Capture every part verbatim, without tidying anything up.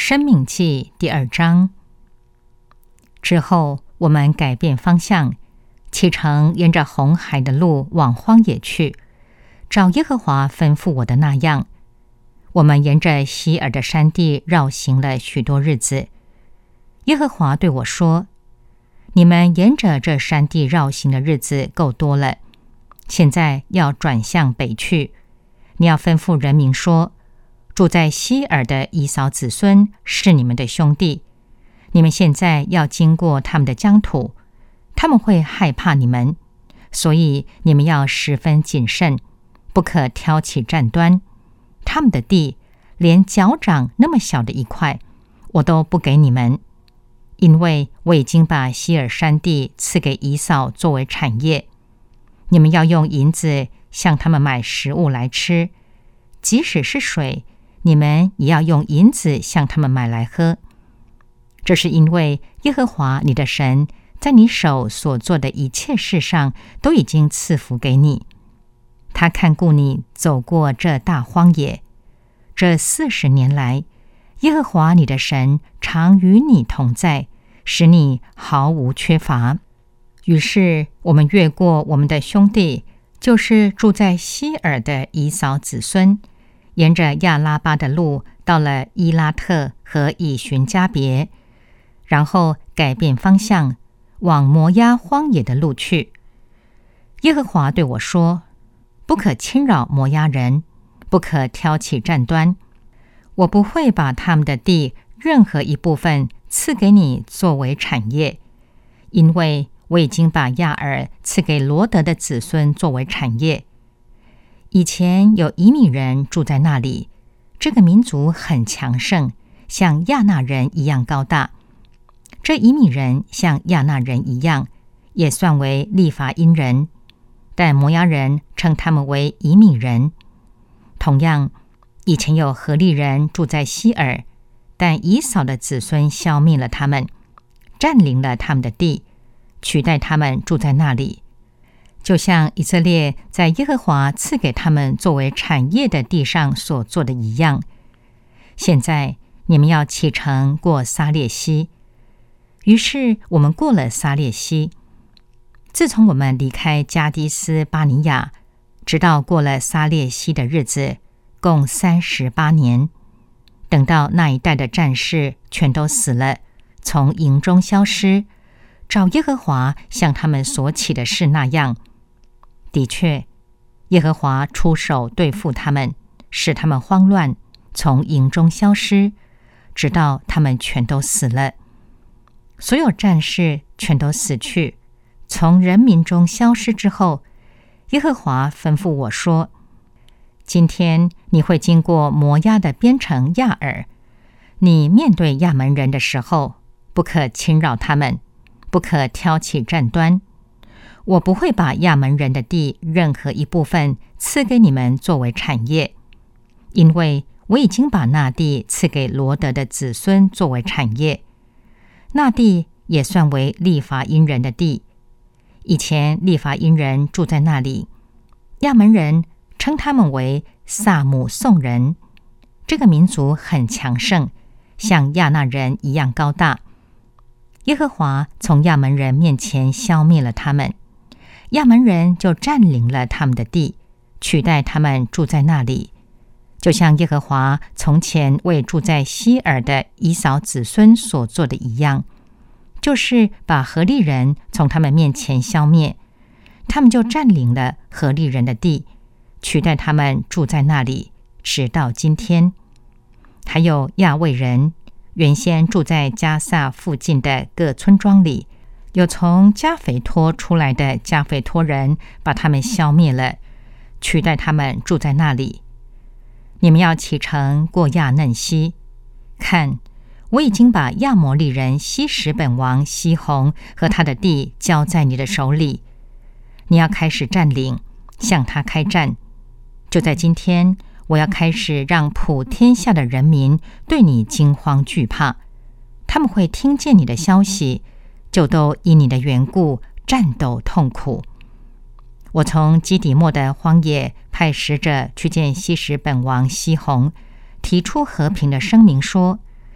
申命记第二章之后，我们改变方向，启程沿着红海的路往荒野去，照耶和华吩咐我的那样。我们沿着西珥的山地绕行了许多日子。耶和华对我说：你们沿着这山地绕行的日子够多了，现在要转向北去。你要吩咐人民说，住在西珥的以扫子孙是你们的兄弟，你们现在要经过他们的疆土，他们会害怕你们，所以你们要十分谨慎，不可挑起战端。他们的地连脚掌那么小的一块，我都不给你们，因为我已经把西珥山地赐给以扫作为产业。你们要用银子向他们买食物来吃，即使是水，你们也要用银子向他们买来喝。这是因为耶和华你的神在你手所做的一切事上都已经赐福给你。他看顾你走过这大荒野，这四十年来，耶和华你的神常与你同在，使你毫无缺乏。于是我们越过我们的兄弟，就是住在西珥的以扫子孙，沿着亚拉巴的路到了伊拉特和以寻加别，然后改变方向，往摩押荒野的路去。耶和华对我说：不可侵扰摩押人，不可挑起战端。我不会把他们的地任何一部分赐给你作为产业，因为我已经把亚尔赐给罗德的子孙作为产业。以前有以米人住在那里，这个民族很强盛，像亚纳人一样高大。这以米人像亚纳人一样，也算为利法因人，但摩押人称他们为以米人。同样，以前有何利人住在西珥，但以扫的子孙消灭了他们，占领了他们的地，取代他们住在那里，就像以色列在耶和华赐给他们作为产业的地上所做的一样。现在你们要启程过撒列西。于是我们过了撒列西。自从我们离开加迪斯巴尼亚，直到过了撒列西的日子，共三十八年。等到那一带的战士全都死了，从营中消失，照耶和华向他们所起的事那样，的确，耶和华出手对付他们，使他们慌乱，从营中消失，直到他们全都死了。所有战士全都死去，从人民中消失之后，耶和华吩咐我说：今天你会经过摩押的边城亚尔，你面对亚门人的时候，不可侵扰他们，不可挑起战端。我不会把亚门人的地任何一部分赐给你们作为产业，因为我已经把那地赐给罗德的子孙作为产业。那地也算为利法因人的地，以前利法因人住在那里，亚门人称他们为萨姆宋人。这个民族很强盛，像亚纳人一样高大。耶和华从亚门人面前消灭了他们，亚门人就占领了他们的地，取代他们住在那里，就像耶和华从前为住在西珥的以扫子孙所做的一样，就是把何利人从他们面前消灭，他们就占领了何利人的地，取代他们住在那里，直到今天。还有亚卫人，原先住在加萨附近的各村庄里，有从加斐托出来的加斐托人把他们消灭了，取代他们住在那里。你们要启程过亚嫩西，看，我已经把亚摩利人西什本王西宏和他的地交在你的手里，你要开始占领，向他开战。就在今天，我要开始让普天下的人民对你惊慌惧怕，他们会听见你的消息，就都因你的缘故战斗痛苦。我从基底末的荒野派使者去见西什本王西宏，提出和平的声明说：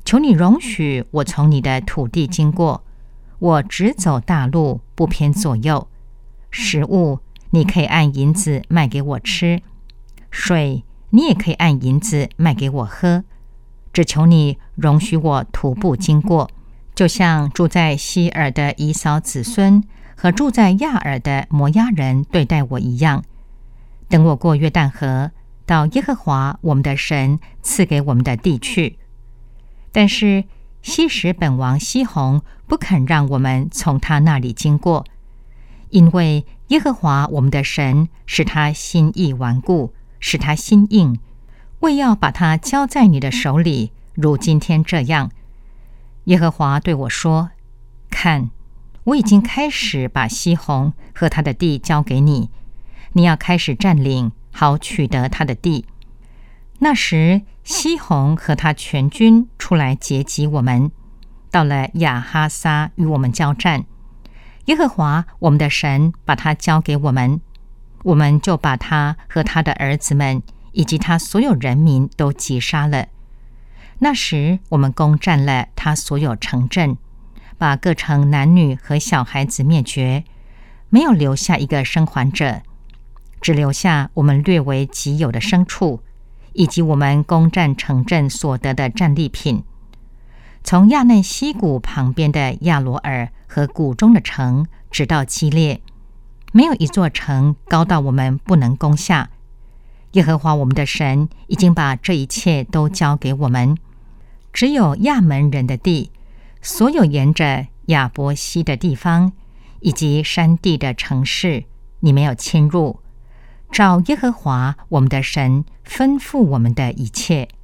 求你容许我从你的土地经过，我只走大路，不偏左右。食物你可以按银子卖给我吃，水你也可以按银子卖给我喝。只求你容许我徒步经过，就像住在西尔的以扫子孙和住在亚尔的摩押人对待我一样。等我过约旦河，到耶和华我们的神赐给我们的地去。但是西什本王西宏不肯让我们从他那里经过，因为耶和华我们的神使他心意顽固，使他心硬，为要把他交在你的手里，如今天这样。耶和华对我说：看，我已经开始把西宏和他的地交给你，你要开始占领，好取得他的地。那时西宏和他全军出来截击我们，到了亚哈撒与我们交战。耶和华我们的神把他交给我们，我们就把他和他的儿子们以及他所有人民都击杀了。那时我们攻占了他所有城镇，把各城男女和小孩子灭绝，没有留下一个生还者，只留下我们略为己有的牲畜，以及我们攻占城镇所得的战利品。从亚嫩溪谷旁边的亚罗尔和谷中的城，直到基列，没有一座城高到我们不能攻下。耶和华我们的神已经把这一切都交给我们，只有亚门人的地，所有沿着亚伯溪的地方，以及山地的城市，你没有侵入，照耶和华我们的神吩咐我们的一切。